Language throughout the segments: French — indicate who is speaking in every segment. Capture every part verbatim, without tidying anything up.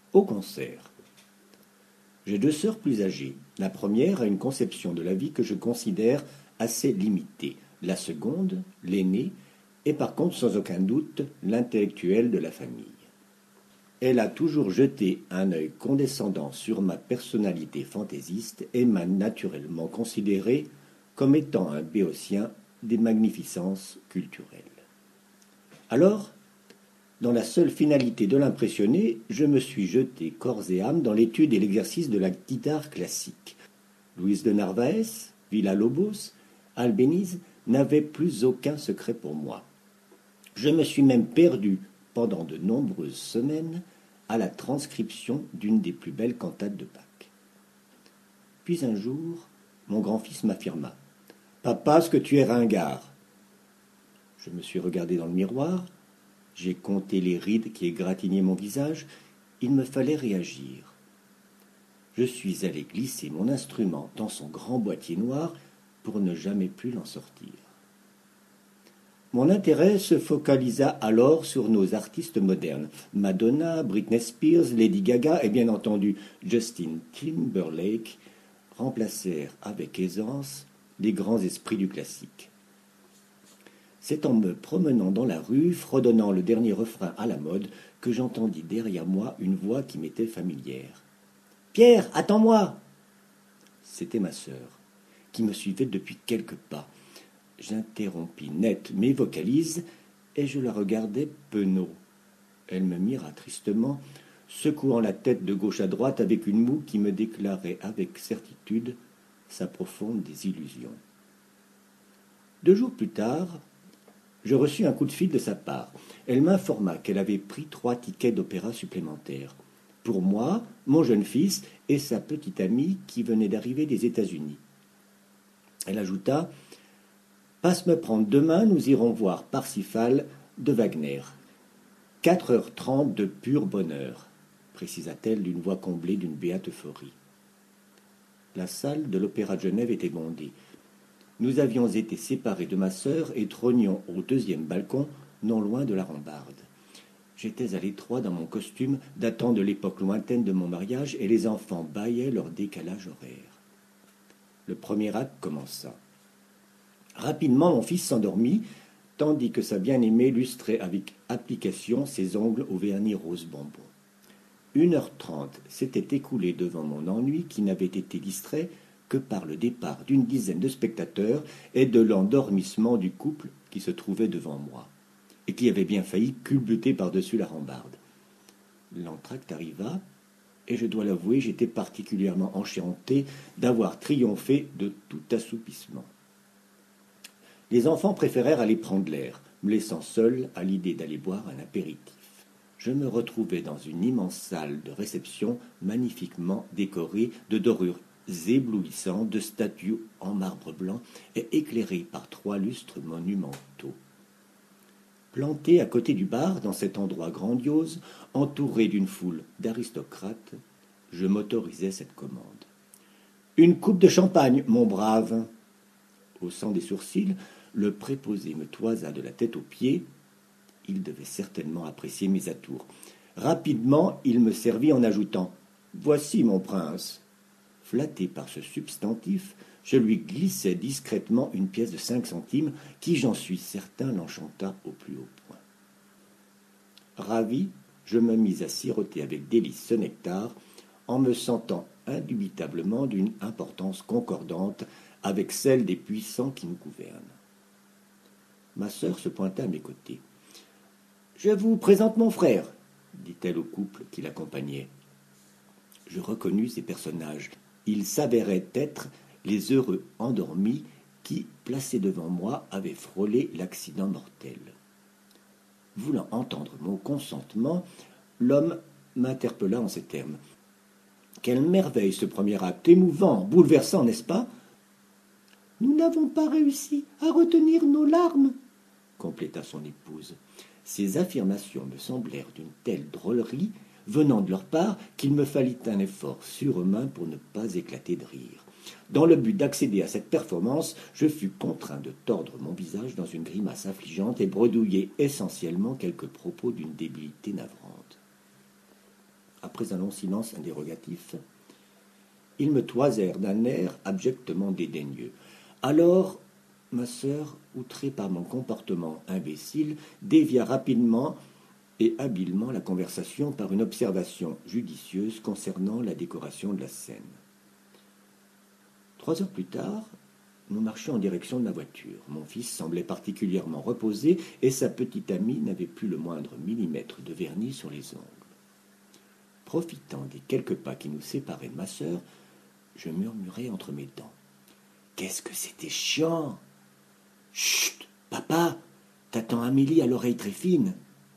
Speaker 1: Au concert. J'ai deux sœurs plus âgées. La première a une conception de la vie que je considère assez limitée. La seconde, l'aînée, est par contre sans aucun doute l'intellectuelle de la famille. Elle a toujours jeté un œil condescendant sur ma personnalité fantaisiste et m'a naturellement considéré comme étant un béotien des magnificences culturelles. Alors, dans la seule finalité de l'impressionner, je me suis jeté corps et âme dans l'étude et l'exercice de la guitare classique. Luis de Narvaez, Villa-Lobos, Albéniz n'avaient plus aucun secret pour moi. Je me suis même perdu pendant de nombreuses semaines à la transcription d'une des plus belles cantates de Bach. Puis un jour, mon grand-fils m'affirma « Papa, ce que tu es ringard !» Je me suis regardé dans le miroir, j'ai compté les rides qui égratignaient mon visage, il me fallait réagir. Je suis allé glisser mon instrument dans son grand boîtier noir pour ne jamais plus l'en sortir. Mon intérêt se focalisa alors sur nos artistes modernes, Madonna, Britney Spears, Lady Gaga et bien entendu Justin Timberlake remplacèrent avec aisance les grands esprits du classique. C'est en me promenant dans la rue, fredonnant le dernier refrain à la mode, que j'entendis derrière moi une voix qui m'était familière. « Pierre, attends-moi !» C'était ma sœur, qui me suivait depuis quelques pas. J'interrompis net mes vocalises et je la regardai penaud. Elle me mira tristement, secouant la tête de gauche à droite avec une moue qui me déclarait avec certitude sa profonde désillusion. Deux jours plus tard, je reçus un coup de fil de sa part. Elle m'informa qu'elle avait pris trois tickets d'opéra supplémentaires. Pour moi, mon jeune fils et sa petite amie qui venait d'arriver des États-Unis. Elle ajouta « Passe me prendre demain, nous irons voir Parsifal de Wagner. Quatre heures trente de pur bonheur, précisa-t-elle d'une voix comblée d'une béate euphorie. La salle de l'Opéra de Genève était bondée. Nous avions été séparés de ma sœur et trônions au deuxième balcon, non loin de la rambarde. J'étais à l'étroit dans mon costume datant de l'époque lointaine de mon mariage et les enfants bâillaient leur décalage horaire. Le premier acte commença. Rapidement, mon fils s'endormit, tandis que sa bien-aimée lustrait avec application ses ongles au vernis rose bonbon. Une heure trente s'était écoulée devant mon ennui qui n'avait été distrait que par le départ d'une dizaine de spectateurs et de l'endormissement du couple qui se trouvait devant moi, et qui avait bien failli culbuter par-dessus la rambarde. L'entracte arriva, et je dois l'avouer, j'étais particulièrement enchanté d'avoir triomphé de tout assoupissement. Les enfants préférèrent aller prendre l'air, me laissant seul à l'idée d'aller boire un apéritif. Je me retrouvais dans une immense salle de réception magnifiquement décorée de dorures éblouissantes, de statues en marbre blanc et éclairée par trois lustres monumentaux. Planté à côté du bar, dans cet endroit grandiose, entouré d'une foule d'aristocrates, je m'autorisais cette commande. « Une coupe de champagne, mon brave !» Haussant des sourcils, le préposé me toisa de la tête aux pieds. Il devait certainement apprécier mes atours. Rapidement, il me servit en ajoutant « Voici, mon prince !» Flatté par ce substantif, je lui glissai discrètement une pièce de cinq centimes qui, j'en suis certain, l'enchanta au plus haut point. Ravi, je me mis à siroter avec délice ce nectar, en me sentant indubitablement d'une importance concordante avec celle des puissants qui nous gouvernent. Ma sœur se pointa à mes côtés. « Je vous présente mon frère, » dit-elle au couple qui l'accompagnait. Je reconnus ces personnages. Ils s'avéraient être les heureux endormis qui, placés devant moi, avaient frôlé l'accident mortel. Voulant entendre mon consentement, l'homme m'interpella en ces termes. « Quelle merveille ce premier acte, émouvant, bouleversant, n'est-ce pas ?»« Nous n'avons pas réussi à retenir nos larmes, » compléta son épouse. Ces affirmations me semblèrent d'une telle drôlerie, venant de leur part, qu'il me fallut un effort surhumain pour ne pas éclater de rire. Dans le but d'accéder à cette performance, je fus contraint de tordre mon visage dans une grimace affligeante et bredouiller essentiellement quelques propos d'une débilité navrante. Après après un long silence indérogatif. Ils me toisèrent d'un air abjectement dédaigneux. Alors, ma sœur, outrée par mon comportement imbécile, dévia rapidement et habilement la conversation par une observation judicieuse concernant la décoration de la scène. Trois heures plus tard, nous marchions en direction de ma voiture. Mon fils semblait particulièrement reposé et sa petite amie n'avait plus le moindre millimètre de vernis sur les ongles. Profitant des quelques pas qui nous séparaient de ma sœur, je murmurai entre mes dents. « Qu'est-ce que c'était chiant !»« Chut, papa, t'attends Amélie à l'oreille très fine. »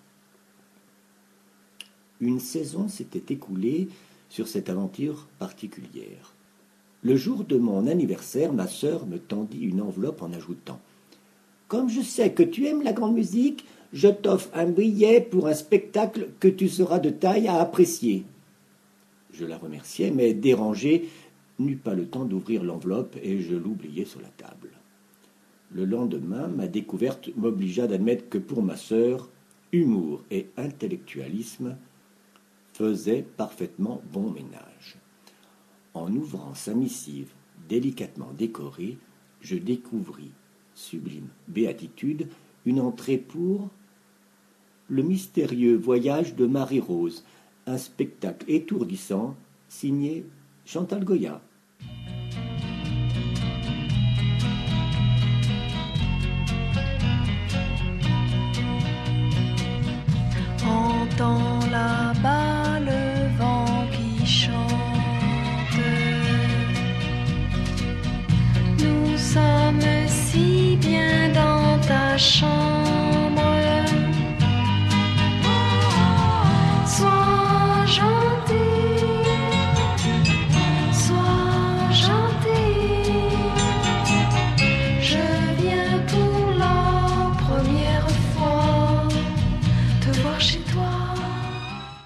Speaker 1: Une saison s'était écoulée sur cette aventure particulière. Le jour de mon anniversaire, ma sœur me tendit une enveloppe en ajoutant « Comme je sais que tu aimes la grande musique, je t'offre un billet pour un spectacle que tu seras de taille à apprécier. » Je la remerciai, mais dérangé, n'eus pas le temps d'ouvrir l'enveloppe et je l'oubliai sur la table. Le lendemain, ma découverte m'obligea d'admettre que pour ma sœur, humour et intellectualisme faisaient parfaitement bon ménage. En ouvrant sa missive délicatement décorée, je découvris, sublime béatitude, une entrée pour Le mystérieux voyage de Marie-Rose, un spectacle étourdissant signé Chantal Goya.
Speaker 2: Entends